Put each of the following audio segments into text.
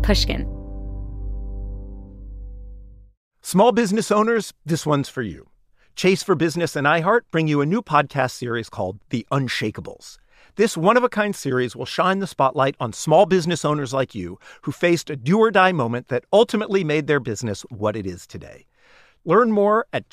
Pushkin. Small business owners, this one's for you. Chase for Business and iHeart bring you a new podcast series called The Unshakables. This one-of-a-kind series will shine the spotlight on small business owners like you who faced a do-or-die moment that ultimately made their business what it is today. Learn more at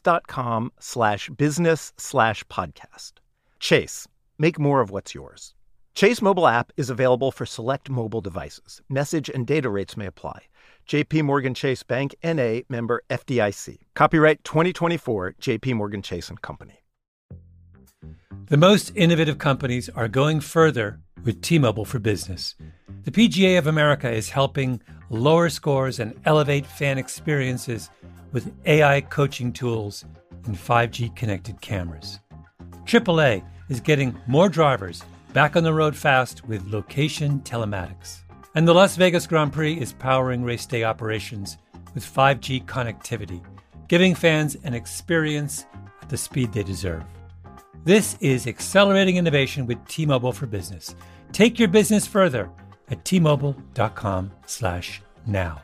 chase.com/business/podcast. Chase, make more of what's yours. Chase mobile app is available for select mobile devices. Message and data rates may apply. J.P. Morgan Chase Bank, N.A., member FDIC. Copyright 2024, J.P. Morgan Chase & Company. The most innovative companies are going further with T-Mobile for Business. The PGA of America is helping lower scores and elevate fan experiences with AI coaching tools and 5G connected cameras. AAA is getting more drivers back on the road fast with location telematics. And the Las Vegas Grand Prix is powering race day operations with 5G connectivity, giving fans an experience at the speed they deserve. This is accelerating innovation with T-Mobile for Business. Take your business further at T-Mobile.com/now.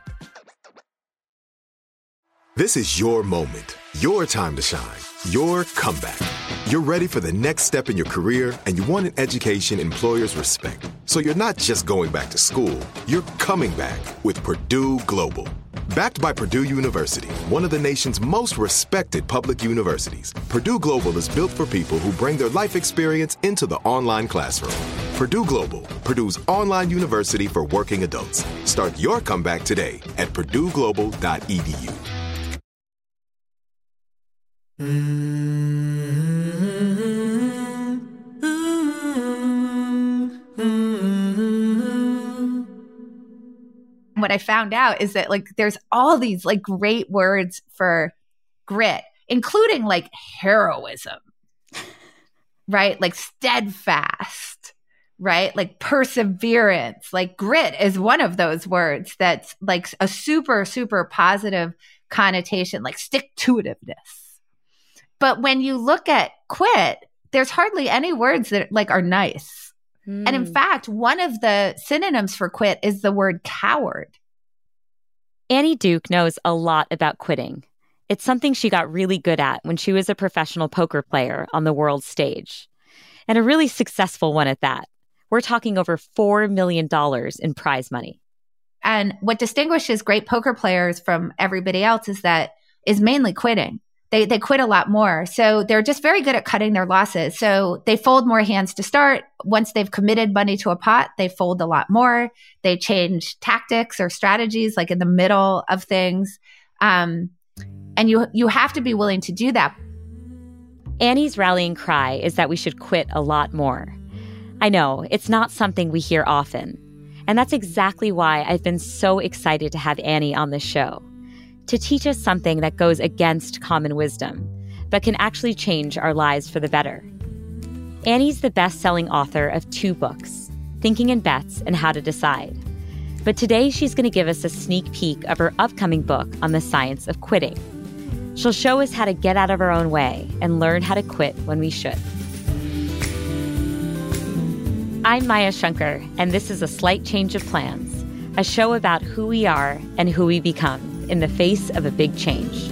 This is your moment, your time to shine, your comeback. You're ready for the next step in your career, and you want an education employers respect. So you're not just going back to school, you're coming back with Purdue Global. Backed by Purdue University, one of the nation's most respected public universities, Purdue Global is built for people who bring their life experience into the online classroom. Purdue Global, Purdue's online university for working adults. Start your comeback today at purdueglobal.edu. What I found out is that there's all these great words for grit, including heroism, right? Steadfast, right? Perseverance, grit is one of those words that's a super, super positive connotation, stick-to-itiveness. But when you look at quit, there's hardly any words that are nice. And in fact, one of the synonyms for quit is the word coward. Annie Duke knows a lot about quitting. It's something she got really good at when she was a professional poker player on the world stage. And a really successful one at that. We're talking over $4 million in prize money. And what distinguishes great poker players from everybody else is mainly quitting. They quit a lot more. So they're just very good at cutting their losses. So they fold more hands to start. Once they've committed money to a pot, they fold a lot more. They change tactics or strategies in the middle of things. And you have to be willing to do that. Annie's rallying cry is that we should quit a lot more. I know, it's not something we hear often. And that's exactly why I've been so excited to have Annie on the show. To teach us something that goes against common wisdom, but can actually change our lives for the better. Annie's the best-selling author of 2 books, Thinking in Bets and How to Decide. But today she's going to give us a sneak peek of her upcoming book on the science of quitting. She'll show us how to get out of our own way and learn how to quit when we should. I'm Maya Shankar, and this is A Slight Change of Plans, a show about who we are and who we become in the face of a big change.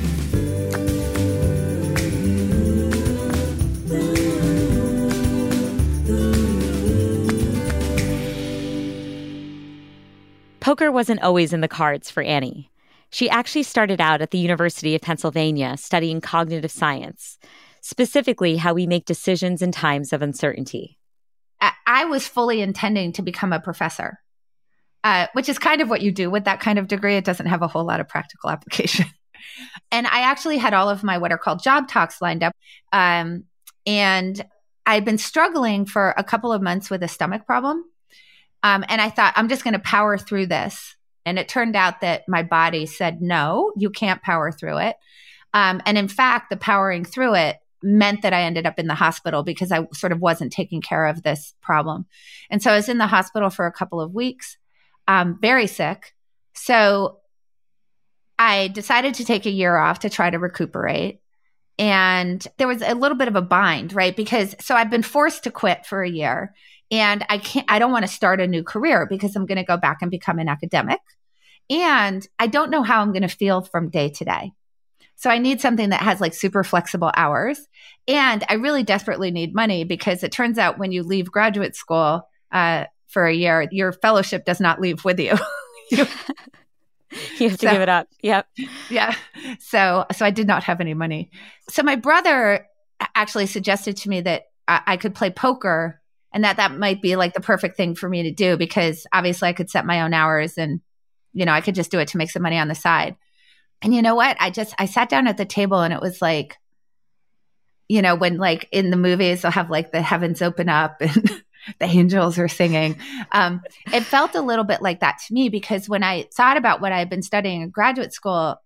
Poker wasn't always in the cards for Annie. She actually started out at the University of Pennsylvania studying cognitive science, specifically how we make decisions in times of uncertainty. I was fully intending to become a professor. Which is kind of what you do with that kind of degree. It doesn't have a whole lot of practical application. And I actually had all of my what are called job talks lined up. And I'd been struggling for a couple of months with a stomach problem. And I thought, I'm just going to power through this. And it turned out that my body said, no, you can't power through it. And in fact, the powering through it meant that I ended up in the hospital because I sort of wasn't taking care of this problem. And so I was in the hospital for a couple of weeks. Very sick. So I decided to take a year off to try to recuperate. And there was a little bit of a bind, right? Because so I've been forced to quit for a year, and I don't want to start a new career because I'm going to go back and become an academic. And I don't know how I'm going to feel from day to day. So I need something that has like super flexible hours. And I really desperately need money because it turns out when you leave graduate school for a year, your fellowship does not leave with you. You have to give it up. Yep. Yeah. So I did not have any money. So my brother actually suggested to me that I could play poker and that might be like the perfect thing for me to do because obviously I could set my own hours and, I could just do it to make some money on the side. And you know what? I sat down at the table and it was like, when like in the movies, they'll have like the heavens open up and the angels are singing. It felt a little bit like that to me because when I thought about what I had been studying in graduate school,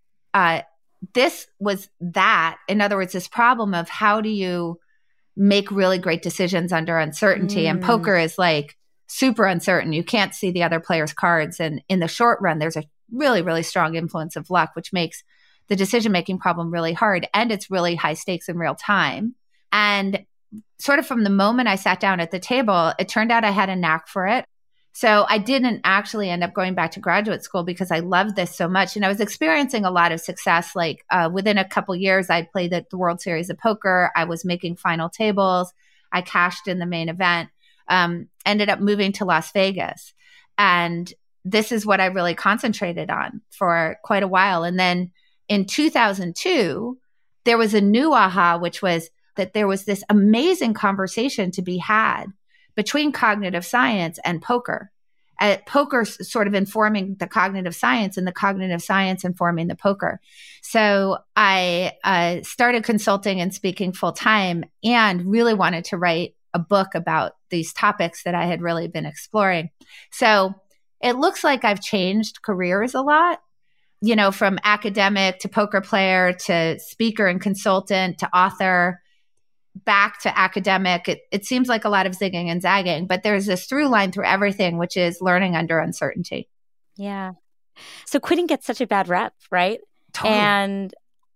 this was that. In other words, this problem of how do you make really great decisions under uncertainty? And poker is like super uncertain. You can't see the other player's cards. And in the short run, there's a really, really strong influence of luck, which makes the decision-making problem really hard. And it's really high stakes in real time. And sort of from the moment I sat down at the table, it turned out I had a knack for it. So I didn't actually end up going back to graduate school because I loved this so much. And I was experiencing a lot of success. Like within a couple years, I'd played the World Series of Poker. I was making final tables. I cashed in the main event, ended up moving to Las Vegas. And this is what I really concentrated on for quite a while. And then in 2002, there was a new aha, which was that there was this amazing conversation to be had between cognitive science and poker. Poker sort of informing the cognitive science and the cognitive science informing the poker. So I started consulting and speaking full time and really wanted to write a book about these topics that I had really been exploring. So it looks like I've changed careers a lot, from academic to poker player to speaker and consultant to author, back to academic. It seems like a lot of zigging and zagging, but there's this through line through everything, which is learning under uncertainty. Yeah. So quitting gets such a bad rep, right? Totally. And,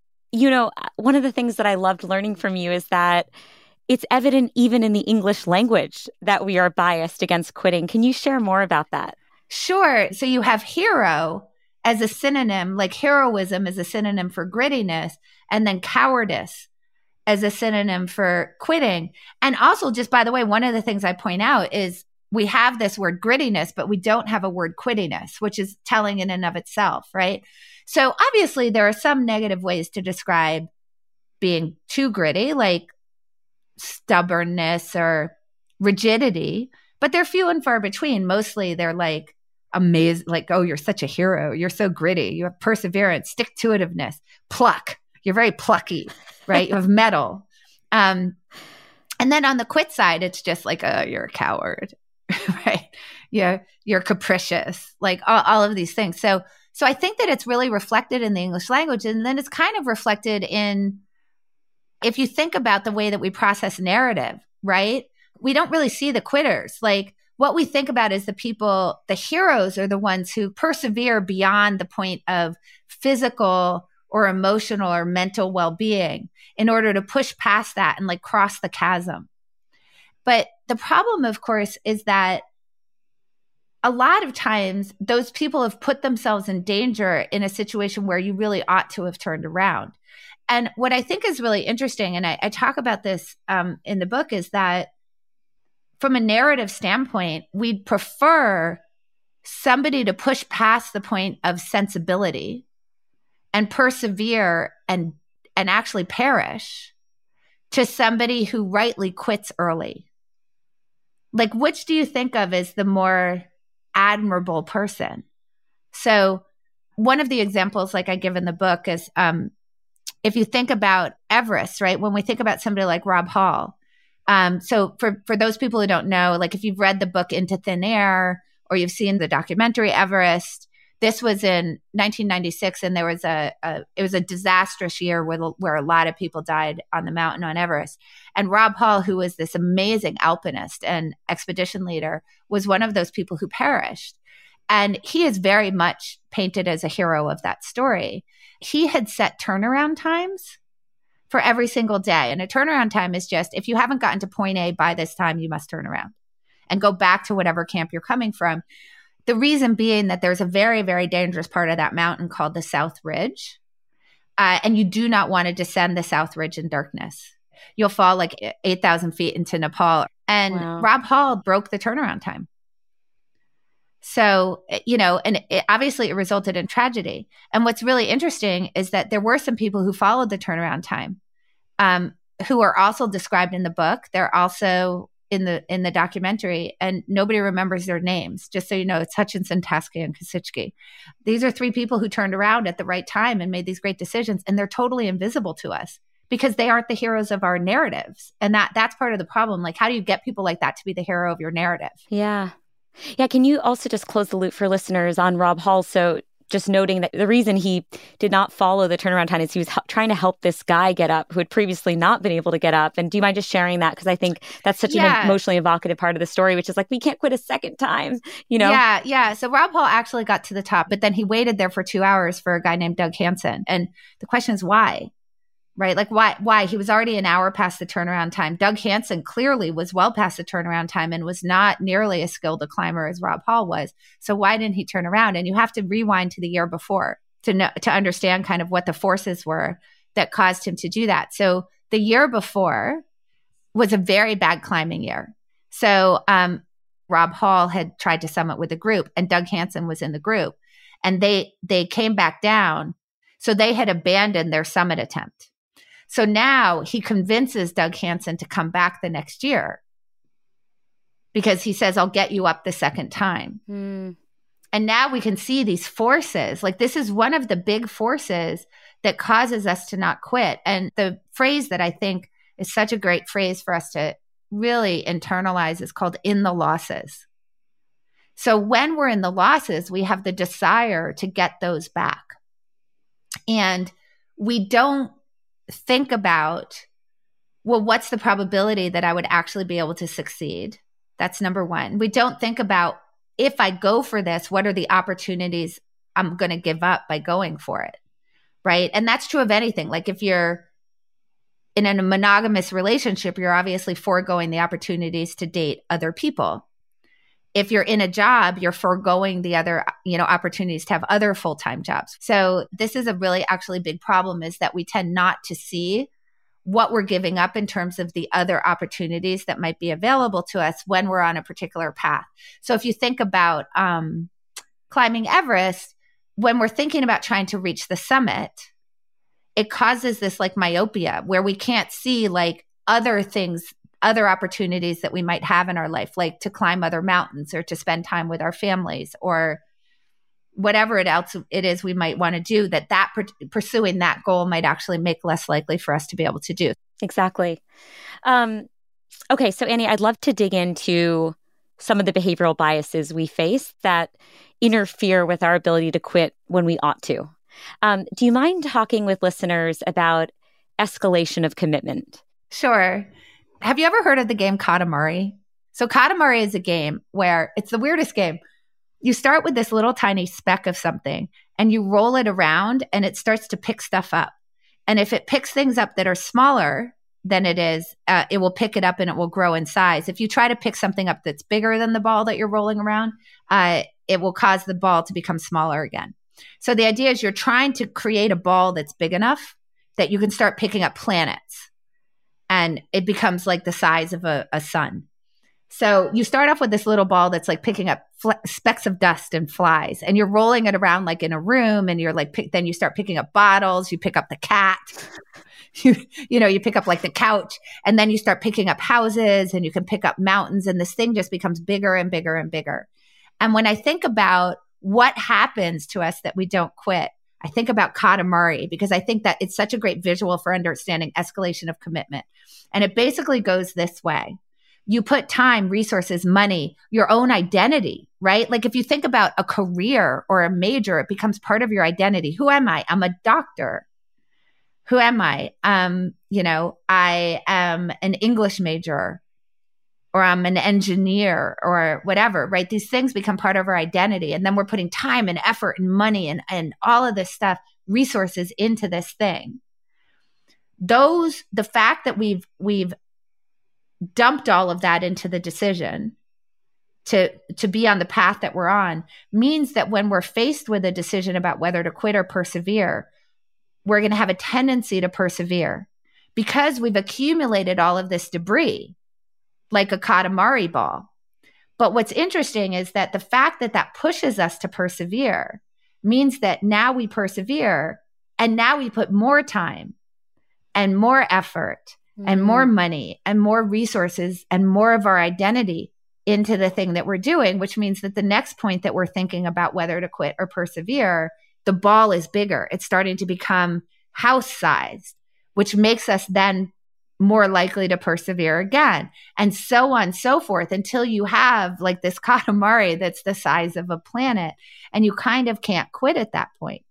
one of the things that I loved learning from you is that it's evident even in the English language that we are biased against quitting. Can you share more about that? Sure. So you have hero as a synonym, like heroism is a synonym for grittiness, and then cowardice as a synonym for quitting. And also, just by the way, one of the things I point out is we have this word grittiness, but we don't have a word quittiness, which is telling in and of itself, right? So obviously there are some negative ways to describe being too gritty, like stubbornness or rigidity, but they're few and far between. Mostly they're like amazing, like, oh, you're such a hero. You're so gritty. You have perseverance, stick-to-itiveness, pluck. You're very plucky, right? You have mettle. And then on the quit side, it's just like, oh, you're a coward, right? You're capricious, like all of these things. So I think that it's really reflected in the English language. And then it's kind of reflected in, if you think about the way that we process narrative, right? We don't really see the quitters. Like what we think about is the people, the heroes are the ones who persevere beyond the point of physical or emotional or mental well-being in order to push past that and like cross the chasm. But the problem, of course, is that a lot of times those people have put themselves in danger in a situation where you really ought to have turned around. And what I think is really interesting, and I talk about this in the book, is that from a narrative standpoint, we'd prefer somebody to push past the point of sensibility and persevere and actually perish to somebody who rightly quits early. Like, which do you think of as the more admirable person? So one of the examples like I give in the book is if you think about Everest, right? When we think about somebody like Rob Hall. So for those people who don't know, like if you've read the book Into Thin Air or you've seen the documentary Everest, this was in 1996, and there was it was a disastrous year where a lot of people died on the mountain on Everest. And Rob Hall, who was this amazing alpinist and expedition leader, was one of those people who perished. And he is very much painted as a hero of that story. He had set turnaround times for every single day. And a turnaround time is just, if you haven't gotten to point A by this time, you must turn around and go back to whatever camp you're coming from. The reason being that there's a very, very dangerous part of that mountain called the South Ridge. And you do not want to descend the South Ridge in darkness. You'll fall like 8,000 feet into Nepal. And Wow. Rob Hall broke the turnaround time. So, and obviously it resulted in tragedy. And what's really interesting is that there were some people who followed the turnaround time, who are also described in the book. They're also in the documentary, and nobody remembers their names. Just so you know, it's Hutchinson, Taskey, and Kosicki. These are three people who turned around at the right time and made these great decisions, and they're totally invisible to us because they aren't the heroes of our narratives. And that's part of the problem. Like, how do you get people like that to be the hero of your narrative? Yeah. Yeah. Can you also just close the loop for listeners on Rob Hall? So just noting that the reason he did not follow the turnaround time is he was trying to help this guy get up who had previously not been able to get up. And do you mind just sharing that? Because I think that's such an emotionally evocative part of the story, which is like, we can't quit a second time, Yeah. So Rob Hall actually got to the top, but then he waited there for 2 hours for a guy named Doug Hansen. And the question is why? Right? Like, why? He was already an hour past the turnaround time. Doug Hansen clearly was well past the turnaround time and was not nearly as skilled a climber as Rob Hall was. So why didn't he turn around? And you have to rewind to the year before to understand kind of what the forces were that caused him to do that. So the year before was a very bad climbing year. So Rob Hall had tried to summit with a group, and Doug Hansen was in the group, and they came back down. So they had abandoned their summit attempt. So now he convinces Doug Hansen to come back the next year because he says, I'll get you up the second time. And now we can see these forces. Like, this is one of the big forces that causes us to not quit. And the phrase that I think is such a great phrase for us to really internalize is called in the losses. So when we're in the losses, we have the desire to get those back. And we don't think about, well, what's the probability that I would actually be able to succeed? That's number one. We don't think about, if I go for this, what are the opportunities I'm going to give up by going for it, right? And that's true of anything. Like, if you're in a monogamous relationship, you're obviously foregoing the opportunities to date other people. If you're in a job, you're foregoing the other, opportunities to have other full-time jobs. So this is a really actually big problem, is that we tend not to see what we're giving up in terms of the other opportunities that might be available to us when we're on a particular path. So if you think about climbing Everest, when we're thinking about trying to reach the summit, it causes this like myopia where we can't see like other things, other opportunities that we might have in our life, like to climb other mountains or to spend time with our families or whatever else it is we might want to do, that pursuing that goal might actually make less likely for us to be able to do. Exactly. Okay, so Annie, I'd love to dig into some of the behavioral biases we face that interfere with our ability to quit when we ought to. Do you mind talking with listeners about escalation of commitment? Sure. Have you ever heard of the game Katamari? So Katamari is a game where it's the weirdest game. You start with this little tiny speck of something and you roll it around and it starts to pick stuff up. And if it picks things up that are smaller than it is, it will pick it up and it will grow in size. If you try to pick something up that's bigger than the ball that you're rolling around, it will cause the ball to become smaller again. So the idea is you're trying to create a ball that's big enough that you can start picking up planets. And it becomes like the size of a sun. So you start off with this little ball that's like picking up specks of dust and flies, and you're rolling it around like in a room, and you're like, then you start picking up bottles, you pick up the cat, you pick up like the couch, and then you start picking up houses, and you can pick up mountains, and this thing just becomes bigger and bigger and bigger. And when I think about what happens to us that we don't quit, I think about Katamari, because I think that it's such a great visual for understanding escalation of commitment. And it basically goes this way. You put time, resources, money, your own identity, right? Like if you think about a career or a major, it becomes part of your identity. Who am I? I'm a doctor. Who am I? I am an English major, or I'm an engineer, or whatever, right? These things become part of our identity. And then we're putting time and effort and money and all of this stuff, resources into this thing. the fact that we've dumped all of that into the decision to be on the path that we're on means that when we're faced with a decision about whether to quit or persevere, we're going to have a tendency to persevere because we've accumulated all of this debris like a Katamari ball. But what's interesting is that the fact that that pushes us to persevere means that now we persevere and now we put more time and more effort and more money and more resources and more of our identity into the thing that we're doing, which means that the next point that we're thinking about whether to quit or persevere, the ball is bigger. It's starting to become house-sized, which makes us then more likely to persevere again, and so on and so forth, until you have like this Katamari that's the size of a planet, and you kind of can't quit at that point.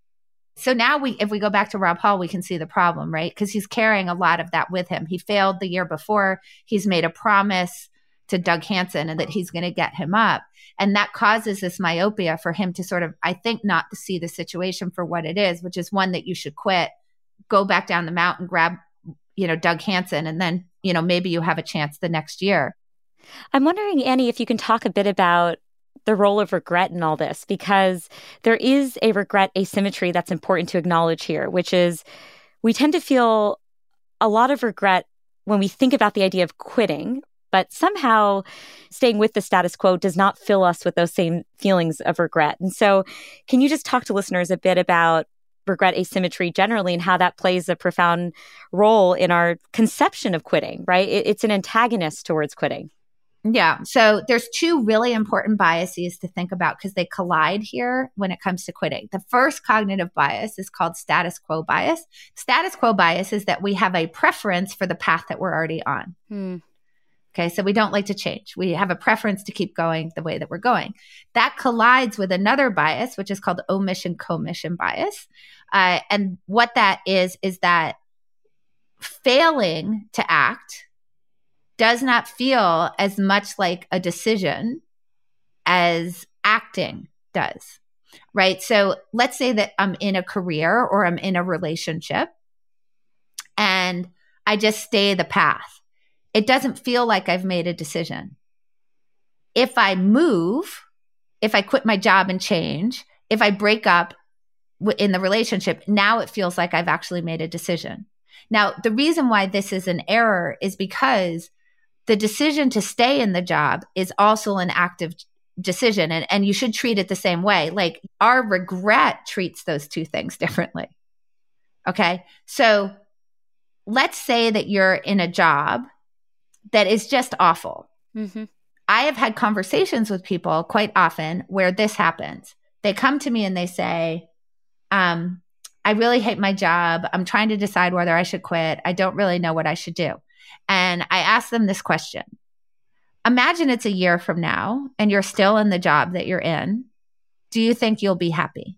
So now if we go back to Rob Hall, we can see the problem, right? Because he's carrying a lot of that with him. He failed the year before. He's made a promise to Doug Hansen and that he's going to get him up. And that causes this myopia for him to sort of, I think, not to see the situation for what it is, which is one that you should quit, go back down the mountain, grab, Doug Hansen, and then, maybe you have a chance the next year. I'm wondering, Annie, if you can talk a bit about the role of regret in all this, because there is a regret asymmetry that's important to acknowledge here, which is we tend to feel a lot of regret when we think about the idea of quitting, but somehow staying with the status quo does not fill us with those same feelings of regret. And so can you just talk to listeners a bit about regret asymmetry generally and how that plays a profound role in our conception of quitting, right? It's an antagonist towards quitting. Yeah. So there's two really important biases to think about because they collide here when it comes to quitting. The first cognitive bias is called status quo bias. Status quo bias is that we have a preference for the path that we're already on. Okay. So we don't like to change. We have a preference to keep going the way that we're going. That collides with another bias, which is called omission-commission bias. And what that is that failing to act does not feel as much like a decision as acting does, right? So let's say that I'm in a career or I'm in a relationship and I just stay the path. It doesn't feel like I've made a decision. If I move, if I quit my job and change, if I break up in the relationship, now it feels like I've actually made a decision. Now, the reason why this is an error is because the decision to stay in the job is also an active decision, and you should treat it the same way. Like our regret treats those two things differently. Okay? So let's say that you're in a job that is just awful. Mm-hmm. I have had conversations with people quite often where this happens. They come to me and they say, I really hate my job. I'm trying to decide whether I should quit. I don't really know what I should do. And I ask them this question. Imagine it's a year from now and you're still in the job that you're in. Do you think you'll be happy?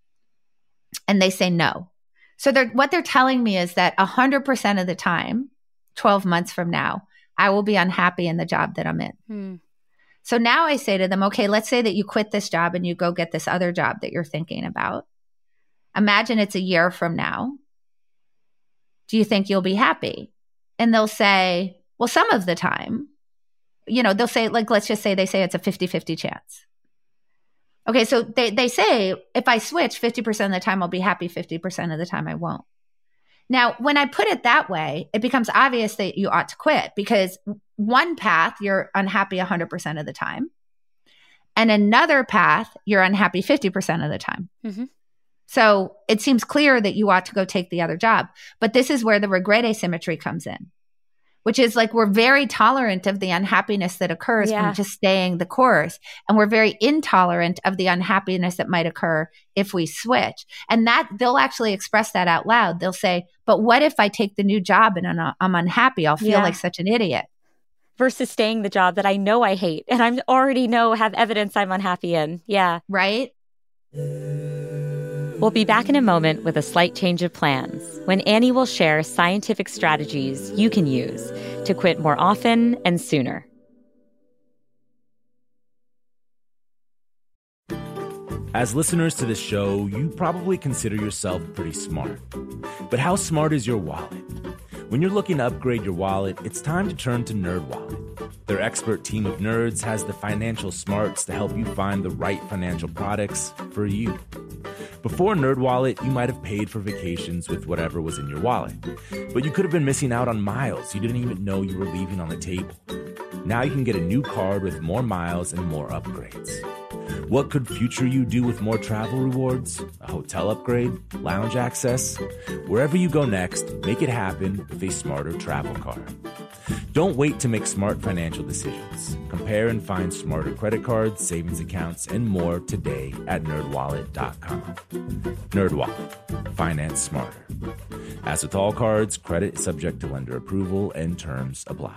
And they say no. So what they're telling me is that 100% of the time, 12 months from now, I will be unhappy in the job that I'm in. So now I say to them, okay, let's say that you quit this job and you go get this other job that you're thinking about. Imagine it's a year from now. Do you think you'll be happy? And they'll say, well, some of the time, they'll say, like, let's just say they say it's a 50-50 chance. Okay, so they say, if I switch, 50% of the time I'll be happy, 50% of the time I won't. Now, when I put it that way, it becomes obvious that you ought to quit because one path, you're unhappy 100% of the time. And another path, you're unhappy 50% of the time. Mm-hmm. So it seems clear that you ought to go take the other job. But this is where the regret asymmetry comes in, which is like we're very tolerant of the unhappiness that occurs from just staying the course. And we're very intolerant of the unhappiness that might occur if we switch. And that they'll actually express that out loud. They'll say, but what if I take the new job and I'm unhappy? I'll feel like such an idiot. Versus staying the job that I know I hate and I already have evidence I'm unhappy in. Yeah. Right? We'll be back in a moment with a slight change of plans when Annie will share scientific strategies you can use to quit more often and sooner. As listeners to this show, you probably consider yourself pretty smart. But how smart is your wallet? When you're looking to upgrade your wallet, it's time to turn to NerdWallet. Their expert team of nerds has the financial smarts to help you find the right financial products for you. Before NerdWallet, you might have paid for vacations with whatever was in your wallet. But you could have been missing out on miles you didn't even know you were leaving on the table. Now you can get a new card with more miles and more upgrades. What could future you do with more travel rewards? A hotel upgrade? Lounge access? Wherever you go next, make it happen with a smarter travel card. Don't wait to make smart financial decisions. Compare and find smarter credit cards, savings accounts, and more today at nerdwallet.com. NerdWallet. Finance smarter. As with all cards, credit is subject to lender approval and terms apply.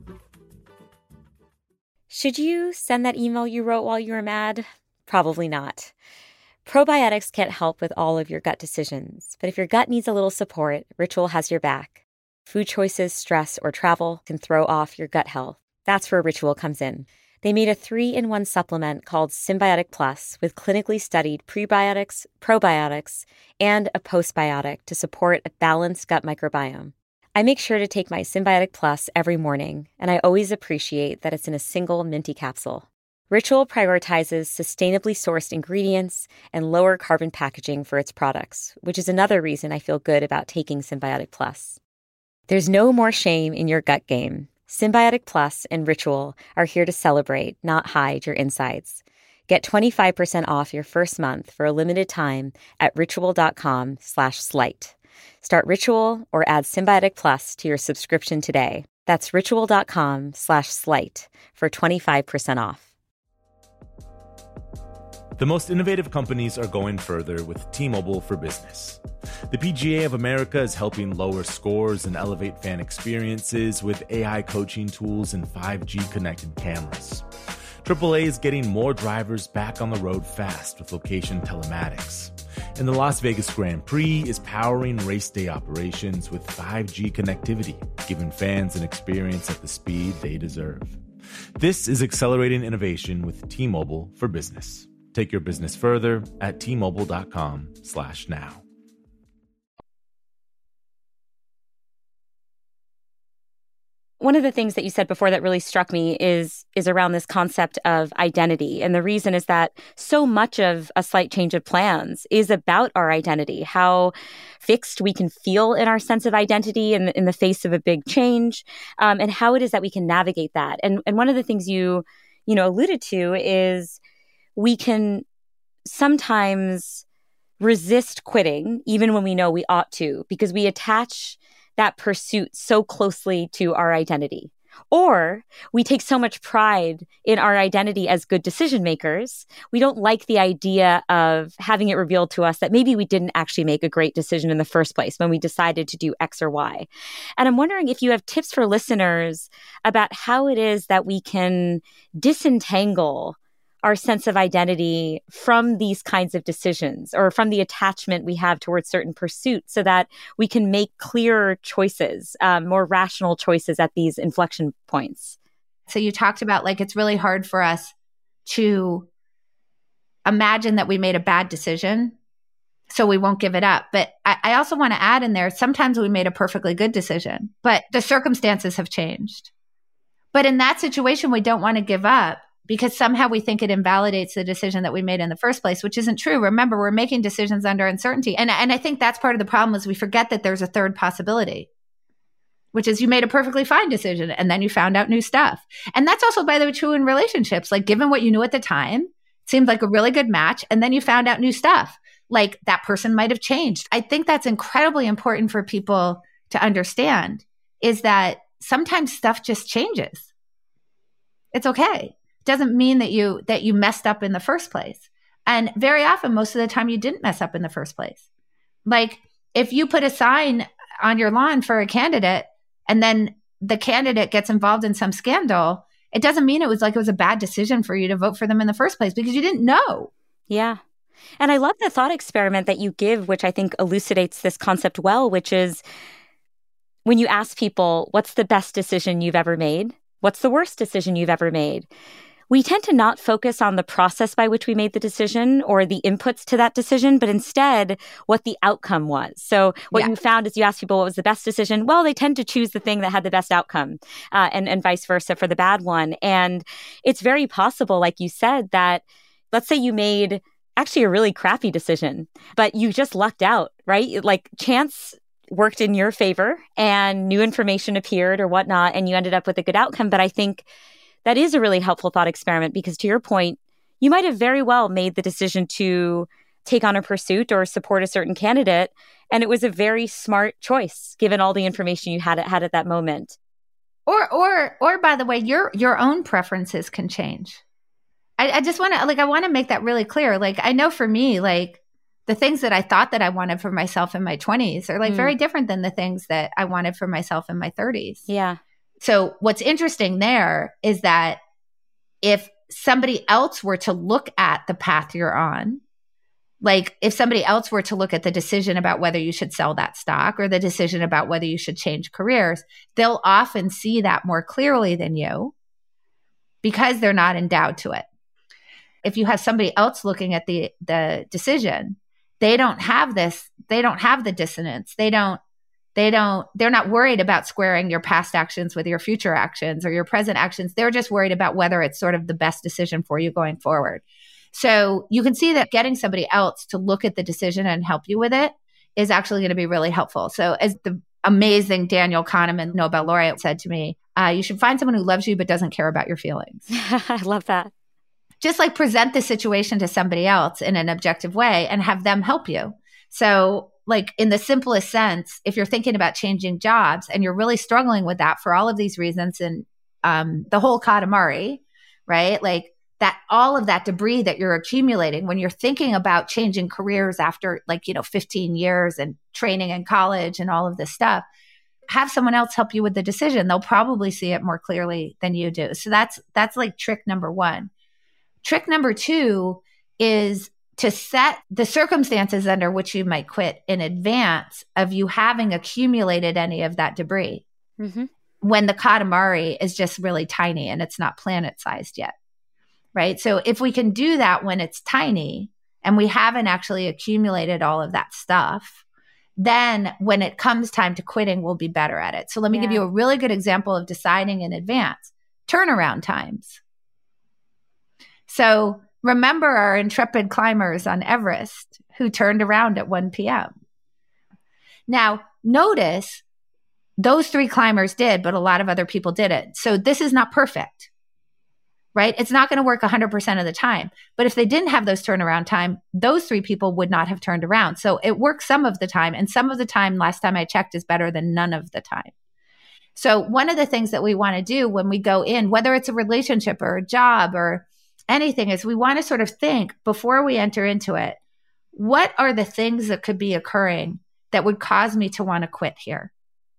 Should you send that email you wrote while you were mad? Probably not. Probiotics can't help with all of your gut decisions, but if your gut needs a little support, Ritual has your back. Food choices, stress, or travel can throw off your gut health. That's where Ritual comes in. They made a 3-in-1 supplement called Symbiotic Plus with clinically studied prebiotics, probiotics, and a postbiotic to support a balanced gut microbiome. I make sure to take my Symbiotic Plus every morning, and I always appreciate that it's in a single minty capsule. Ritual prioritizes sustainably sourced ingredients and lower carbon packaging for its products, which is another reason I feel good about taking Symbiotic Plus. There's no more shame in your gut game. Symbiotic Plus and Ritual are here to celebrate, not hide your insides. Get 25% off your first month for a limited time at ritual.com/slight. Start Ritual or add Symbiotic Plus to your subscription today. That's ritual.com/slight for 25% off. The most innovative companies are going further with T-Mobile for Business. The PGA of America is helping lower scores and elevate fan experiences with AI coaching tools and 5G connected cameras. AAA is getting more drivers back on the road fast with location telematics. And the Las Vegas Grand Prix is powering race day operations with 5G connectivity, giving fans an experience at the speed they deserve. This is accelerating innovation with T-Mobile for Business. Take your business further at T-Mobile.com/now. One of the things that you said before that really struck me is around this concept of identity. And the reason is that so much of a slight change of plans is about our identity, how fixed we can feel in our sense of identity in the face of a big change, and how it is that we can navigate that. And one of the things you alluded to is we can sometimes resist quitting, even when we know we ought to, because we attach that pursuit so closely to our identity. Or we take so much pride in our identity as good decision makers, we don't like the idea of having it revealed to us that maybe we didn't actually make a great decision in the first place when we decided to do X or Y. And I'm wondering if you have tips for listeners about how it is that we can disentangle our sense of identity from these kinds of decisions or from the attachment we have towards certain pursuits so that we can make clearer choices, more rational choices at these inflection points. So you talked about it's really hard for us to imagine that we made a bad decision, so we won't give it up. But I also want to add in there, sometimes we made a perfectly good decision, but the circumstances have changed. But in that situation, we don't want to give up, because somehow we think it invalidates the decision that we made in the first place, which isn't true. Remember, we're making decisions under uncertainty. And I think that's part of the problem is we forget that there's a third possibility, which is you made a perfectly fine decision and then you found out new stuff. And that's also, by the way, true in relationships. Given what you knew at the time, it seemed like a really good match, and then you found out new stuff. That person might have changed. I think that's incredibly important for people to understand, is that sometimes stuff just changes. It's okay. Doesn't mean that you messed up in the first place. And very often, most of the time, you didn't mess up in the first place. If you put a sign on your lawn for a candidate and then the candidate gets involved in some scandal, it doesn't mean it was a bad decision for you to vote for them in the first place, because you didn't know. Yeah. And I love the thought experiment that you give, which I think elucidates this concept well, which is when you ask people, what's the best decision you've ever made? What's the worst decision you've ever made? we tend to not focus on the process by which we made the decision or the inputs to that decision, but instead what the outcome was. So what you found is you asked people what was the best decision. Well, they tend to choose the thing that had the best outcome, and vice versa for the bad one. And it's very possible, like you said, that let's say you made actually a really crappy decision, but you just lucked out, right? Like chance worked in your favor and new information appeared or whatnot, and you ended up with a good outcome. But I think that is a really helpful thought experiment because to your point, you might have very well made the decision to take on a pursuit or support a certain candidate. And it was a very smart choice given all the information you had at that moment. Or by the way, your own preferences can change. I just want to I want to make that really clear. Like, I know for me, like the things that I thought that I wanted for myself in my 20s are like very different than the things that I wanted for myself in my 30s. Yeah. So what's interesting there is that if somebody else were to look at the path you're on, like if somebody else were to look at the decision about whether you should sell that stock or the decision about whether you should change careers, they'll often see that more clearly than you because they're not endowed to it. If you have somebody else looking at the decision, they don't have this, they don't have the dissonance. They're not worried about squaring your past actions with your future actions or your present actions. They're just worried about whether it's sort of the best decision for you going forward. So you can see that getting somebody else to look at the decision and help you with it is actually going to be really helpful. So as the amazing Daniel Kahneman, Nobel laureate, said to me, you should find someone who loves you but doesn't care about your feelings. I love that. Just like present the situation to somebody else in an objective way and have them help you. So like in the simplest sense, if you're thinking about changing jobs and you're really struggling with that for all of these reasons and the whole Katamari, right? Like that, all of that debris that you're accumulating when you're thinking about changing careers after 15 years and training in college and all of this stuff, have someone else help you with the decision. They'll probably see it more clearly than you do. So that's like trick number one. Trick number two is to set the circumstances under which you might quit in advance of you having accumulated any of that debris when the Katamari is just really tiny and it's not planet-sized yet, right? So if we can do that when it's tiny and we haven't actually accumulated all of that stuff, then when it comes time to quitting, we'll be better at it. So let me give you a really good example of deciding in advance. Turnaround times. So remember our intrepid climbers on Everest who turned around at 1 p.m. Now, notice those 3 climbers did, but a lot of other people didn't. So this is not perfect, right? It's not going to work 100% of the time. But if they didn't have those turnaround time, those 3 people would not have turned around. So it works some of the time. And some of the time, last time I checked, is better than none of the time. So one of the things that we want to do when we go in, whether it's a relationship or a job or anything, is we want to sort of think before we enter into it, what are the things that could be occurring that would cause me to want to quit here?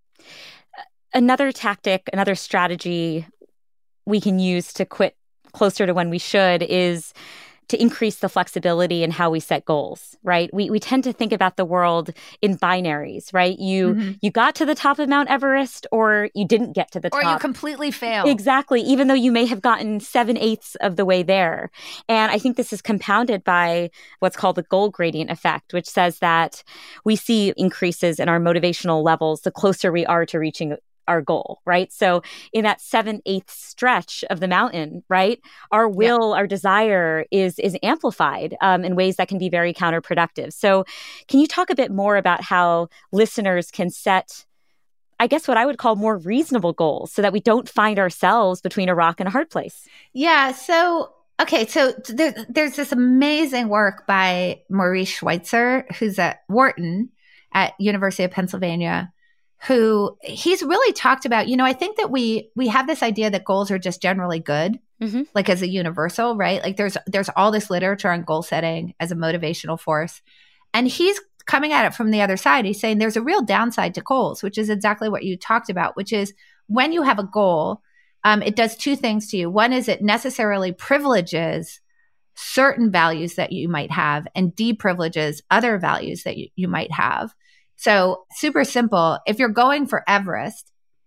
Another tactic, another strategy we can use to quit closer to when we should is to increase the flexibility in how we set goals, right? We tend to think about the world in binaries, right? You got to the top of Mount Everest or you didn't get to the top. Or you completely failed. Exactly, even though you may have gotten 7/8 of the way there. And I think this is compounded by what's called the goal gradient effect, which says that we see increases in our motivational levels the closer we are to reaching our goal, right? So in that 7/8 stretch of the mountain, right, our will, our desire is amplified in ways that can be very counterproductive. So can you talk a bit more about how listeners can set, I guess, what I would call more reasonable goals so that we don't find ourselves between a rock and a hard place? Yeah. So, okay. So there's this amazing work by Maurice Schweitzer, who's at Wharton at University of Pennsylvania, who he's really talked about, I think that we have this idea that goals are just generally good, like as a universal, right? Like there's all this literature on goal setting as a motivational force. And he's coming at it from the other side. He's saying there's a real downside to goals, which is exactly what you talked about, which is when you have a goal, it does 2 things to you. One is it necessarily privileges certain values that you might have and deprivileges other values that you might have. So super simple. If you're going for Everest,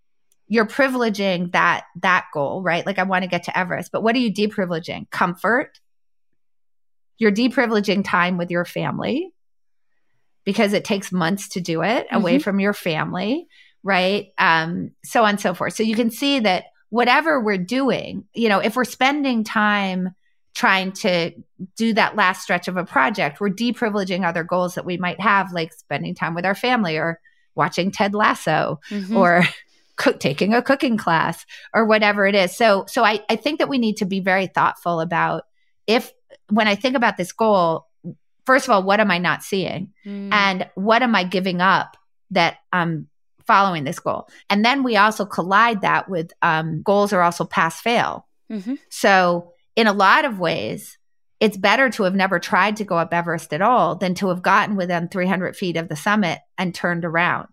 you're privileging that goal, right? Like I want to get to Everest, but what are you deprivileging? Comfort. You're deprivileging time with your family because it takes months to do it away from your family, right? So on and so forth. So you can see that whatever we're doing, if we're spending time trying to do that last stretch of a project, we're deprivileging other goals that we might have, like spending time with our family or watching Ted Lasso or taking a cooking class or whatever it is. So I think that we need to be very thoughtful about when I think about this goal, first of all, what am I not seeing? And what am I giving up that I'm following this goal? And then we also collide that with goals are also pass fail. So in a lot of ways, it's better to have never tried to go up Everest at all than to have gotten within 300 feet of the summit and turned around.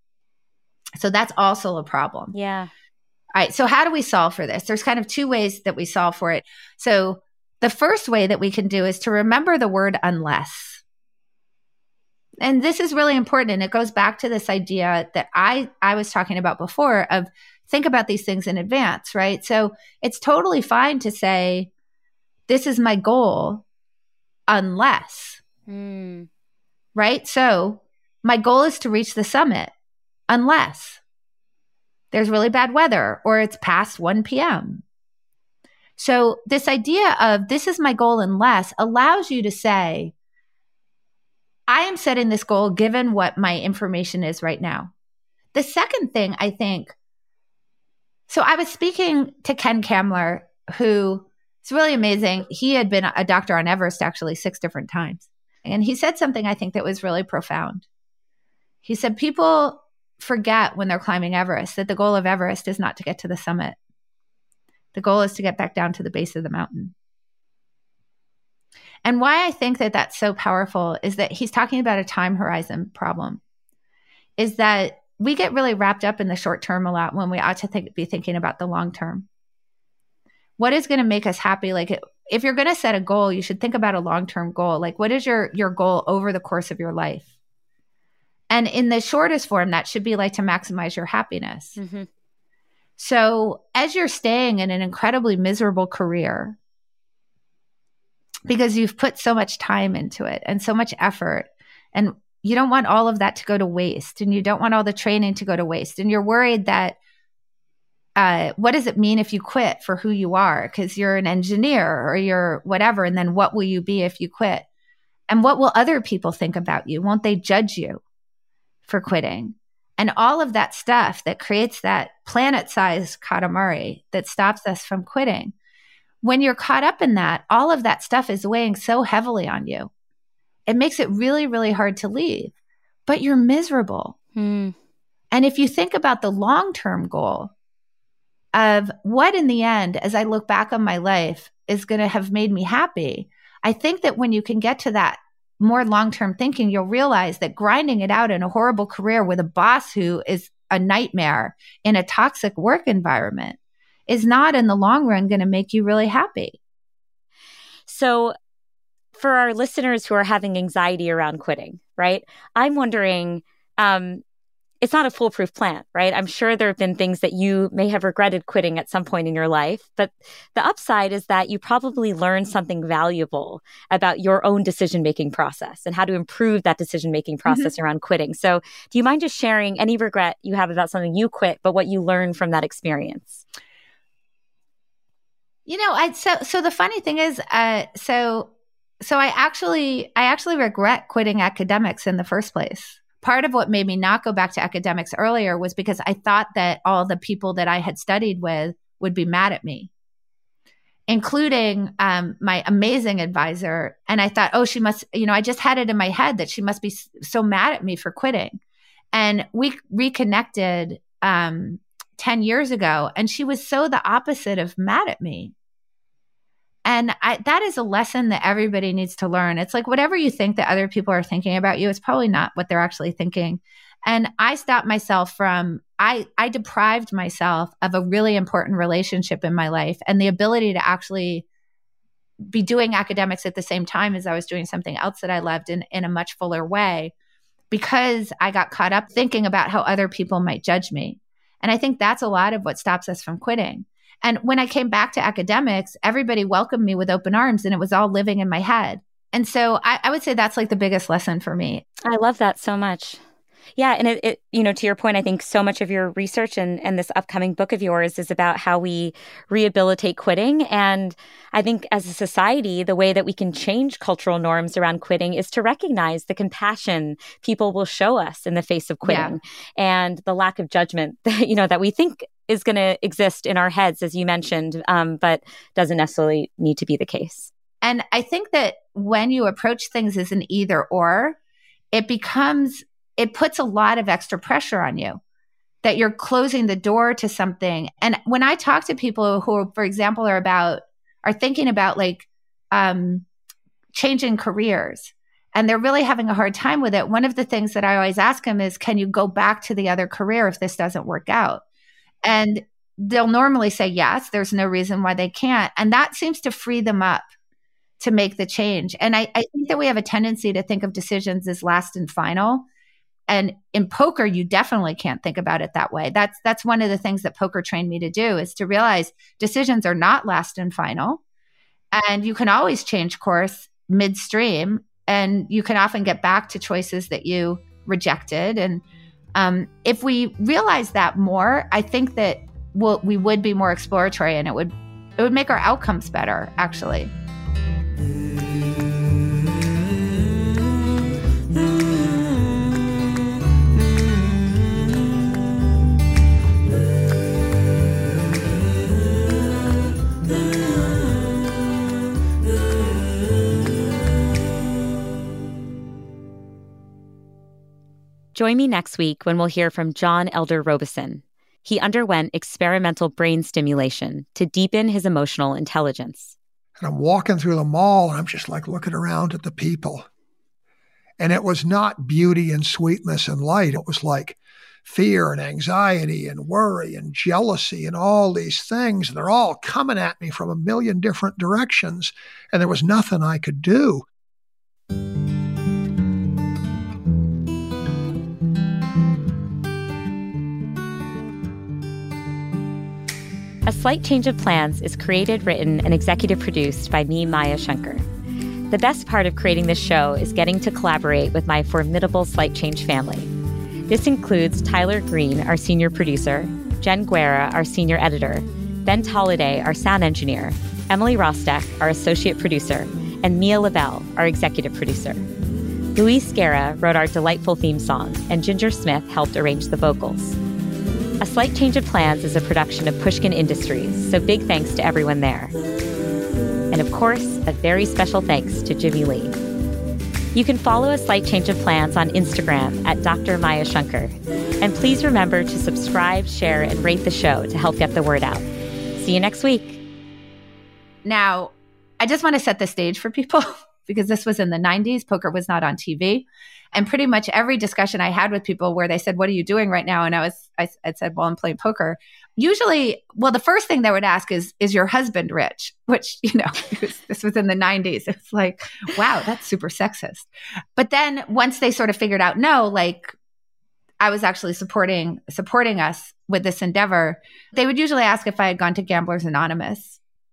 So that's also a problem. Yeah. All right. So how do we solve for this? There's kind of two ways that we solve for it. So the first way that we can do is to remember the word unless. And this is really important. And it goes back to this idea that I was talking about before of think about these things in advance, right? So it's totally fine to say, this is my goal unless, right? So my goal is to reach the summit unless there's really bad weather or it's past 1 p.m. So this idea of this is my goal unless allows you to say, I am setting this goal given what my information is right now. The second thing I think, so I was speaking to Ken Kamler, who is really amazing. He had been a doctor on Everest actually 6 different times. And he said something I think that was really profound. He said, people forget when they're climbing Everest that the goal of Everest is not to get to the summit. The goal is to get back down to the base of the mountain. And why I think that that's so powerful is that he's talking about a time horizon problem, is that we get really wrapped up in the short term a lot when we ought to be thinking about the long term. What is going to make us happy? Like if you're going to set a goal, you should think about a long-term goal. Like what is your goal over the course of your life? And in the shortest form, that should be like to maximize your happiness. So as you're staying in an incredibly miserable career, because you've put so much time into it and so much effort, and you don't want all of that to go to waste, and you don't want all the training to go to waste, and you're worried that what does it mean if you quit for who you are? Because you're an engineer or you're whatever, and then what will you be if you quit? And what will other people think about you? Won't they judge you for quitting? And all of that stuff that creates that planet-sized katamari that stops us from quitting. When you're caught up in that, all of that stuff is weighing so heavily on you. It makes it really, really hard to leave, but you're miserable. And if you think about the long-term goal of what in the end, as I look back on my life, is going to have made me happy, I think that when you can get to that more long-term thinking, you'll realize that grinding it out in a horrible career with a boss who is a nightmare in a toxic work environment is not in the long run going to make you really happy. So for our listeners who are having anxiety around quitting, right? I'm wondering, it's not a foolproof plan, right? I'm sure there have been things that you may have regretted quitting at some point in your life, but the upside is that you probably learned something valuable about your own decision-making process and how to improve that decision-making process around quitting. So do you mind just sharing any regret you have about something you quit, but what you learned from that experience? So the funny thing is, so I actually regret quitting academics in the first place. Part of what made me not go back to academics earlier was because I thought that all the people that I had studied with would be mad at me, including my amazing advisor. And I thought, oh, she must, I just had it in my head that she must be so mad at me for quitting. And we reconnected 10 years ago, and she was so the opposite of mad at me. And that is a lesson that everybody needs to learn. It's like whatever you think that other people are thinking about you, it's probably not what they're actually thinking. And I stopped myself from, I deprived myself of a really important relationship in my life and the ability to actually be doing academics at the same time as I was doing something else that I loved in a much fuller way, because I got caught up thinking about how other people might judge me. And I think that's a lot of what stops us from quitting. And when I came back to academics, everybody welcomed me with open arms, and it was all living in my head. And so I would say that's like the biggest lesson for me. I love that so much. Yeah. And it to your point, I think so much of your research and this upcoming book of yours is about how we rehabilitate quitting. And I think as a society, the way that we can change cultural norms around quitting is to recognize the compassion people will show us in the face of quitting and the lack of judgment that we think is going to exist in our heads, as you mentioned, but doesn't necessarily need to be the case. And I think that when you approach things as an either or, it puts a lot of extra pressure on you, that you're closing the door to something. And when I talk to people who, for example, are thinking about like changing careers, and they're really having a hard time with it, one of the things that I always ask them is, can you go back to the other career if this doesn't work out? And they'll normally say yes. There's no reason why they can't. And that seems to free them up to make the change. And I think that we have a tendency to think of decisions as last and final. And in poker, you definitely can't think about it that way. That's one of the things that poker trained me to do, is to realize decisions are not last and final. And you can always change course midstream, and you can often get back to choices that you rejected. And if we realize that more, I think that we would be more exploratory, and it would make our outcomes better, actually. Join me next week when we'll hear from John Elder Robison. He underwent experimental brain stimulation to deepen his emotional intelligence. And I'm walking through the mall, and I'm just like looking around at the people. And it was not beauty and sweetness and light. It was like fear and anxiety and worry and jealousy and all these things. And they're all coming at me from a million different directions. And there was nothing I could do. A Slight Change of Plans is created, written, and executive produced by me, Maya Shankar. The best part of creating this show is getting to collaborate with my formidable Slight Change family. This includes Tyler Green, our senior producer, Jen Guerra, our senior editor, Ben Tolliday, our sound engineer, Emily Rostek, our associate producer, and Mia Lavelle, our executive producer. Luis Guerra wrote our delightful theme song, and Ginger Smith helped arrange the vocals. A Slight Change of Plans is a production of Pushkin Industries, so big thanks to everyone there. And of course, a very special thanks to Jimmy Lee. You can follow A Slight Change of Plans on Instagram at Dr. Maya Shankar. And please remember to subscribe, share, and rate the show to help get the word out. See you next week. Now, I just want to set the stage for people because this was in the 90s. Poker was not on TV. And pretty much every discussion I had with people where they said, what are you doing right now? And I said, well, I'm playing poker. Usually, the first thing they would ask is your husband rich? Which, this was in the 90s. It's like, wow, that's super sexist. But then once they sort of figured out, no, like I was actually supporting us with this endeavor, they would usually ask if I had gone to Gamblers Anonymous.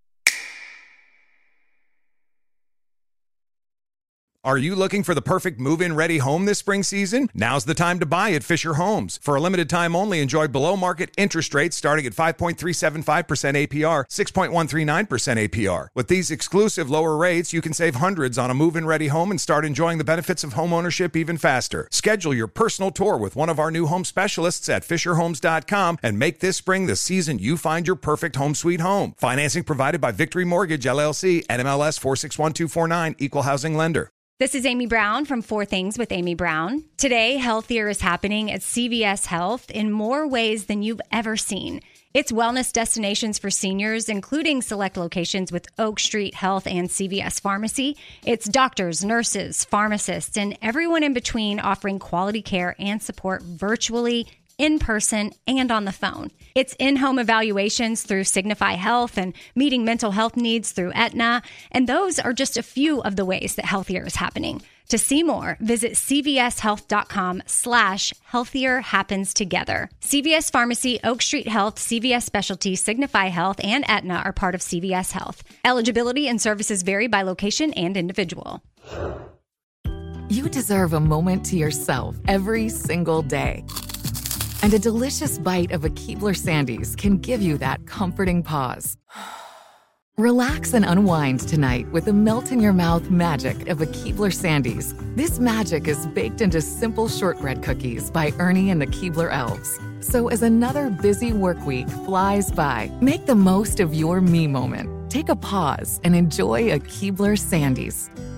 Are you looking for the perfect move-in ready home this spring season? Now's the time to buy at Fisher Homes. For a limited time only, enjoy below-market interest rates starting at 5.375% APR, 6.139% APR. With these exclusive lower rates, you can save hundreds on a move-in ready home and start enjoying the benefits of homeownership even faster. Schedule your personal tour with one of our new home specialists at FisherHomes.com and make this spring the season you find your perfect home sweet home. Financing provided by Victory Mortgage, LLC, NMLS 461249, Equal Housing Lender. This is Amy Brown from 4 Things with Amy Brown. Today, healthier is happening at CVS Health in more ways than you've ever seen. It's wellness destinations for seniors, including select locations with Oak Street Health and CVS Pharmacy. It's doctors, nurses, pharmacists, and everyone in between offering quality care and support virtually, in person, and on the phone. It's in-home evaluations through Signify Health and meeting mental health needs through Aetna. And those are just a few of the ways that healthier is happening. To see more, visit cvshealth.com/healthier happens together. CVS Pharmacy, Oak Street Health, CVS Specialty, Signify Health, and Aetna are part of CVS Health. Eligibility and services vary by location and individual. You deserve a moment to yourself every single day. And a delicious bite of a Keebler Sandies can give you that comforting pause. Relax and unwind tonight with the melt-in-your-mouth magic of a Keebler Sandies. This magic is baked into simple shortbread cookies by Ernie and the Keebler Elves. So as another busy work week flies by, make the most of your me moment. Take a pause and enjoy a Keebler Sandies.